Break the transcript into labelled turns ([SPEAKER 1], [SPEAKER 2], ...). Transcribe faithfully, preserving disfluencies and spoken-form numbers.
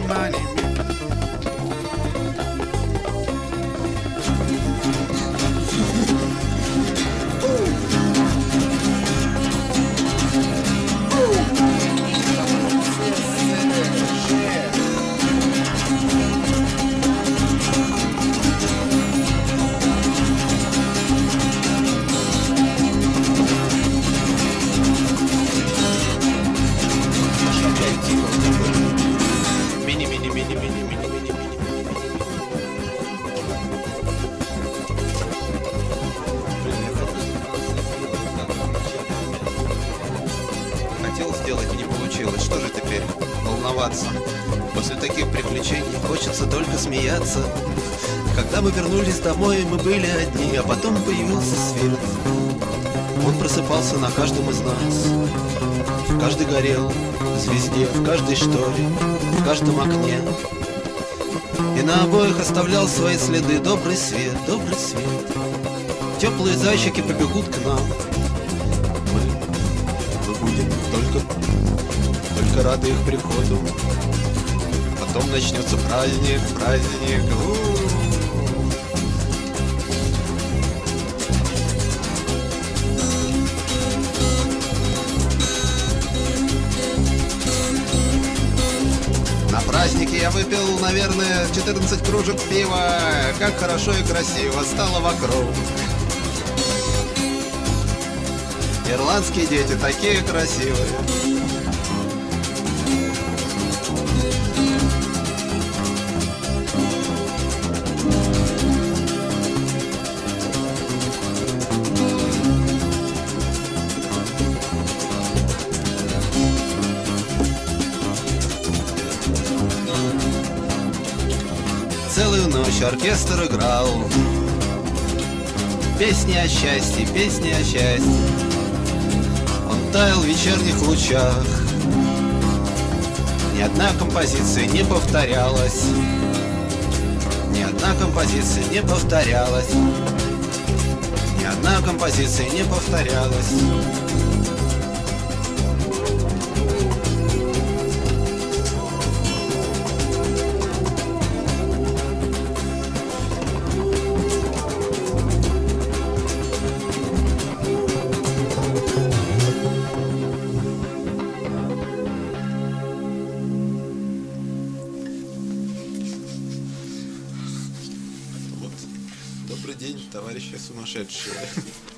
[SPEAKER 1] money,
[SPEAKER 2] Хотел сделать, не получилось. Что же теперь? Волноваться. После таких приключений хочется только смеяться. Когда мы вернулись домой, мы были одни, а потом появился свет. Он просыпался на каждом из нас. В каждой горел звезде, в каждой шторе, в каждом окне. И на обоих оставлял свои следы добрый свет, добрый свет. Теплые зайчики побегут к нам. Мы будем только, только рады их приходу. Потом начнется праздник, праздник. У-у-у. На празднике я выпил, наверное, четырнадцать кружек пива. Как хорошо и красиво стало вокруг. Ирландские дети такие красивые. Целую ночь оркестр играл песни о счастье, песни о счастье. Он таял в вечерних лучах. Ни одна композиция не повторялась. Ни одна композиция не повторялась. Ни одна композиция не повторялась. Добрый день, товарищи сумасшедшие.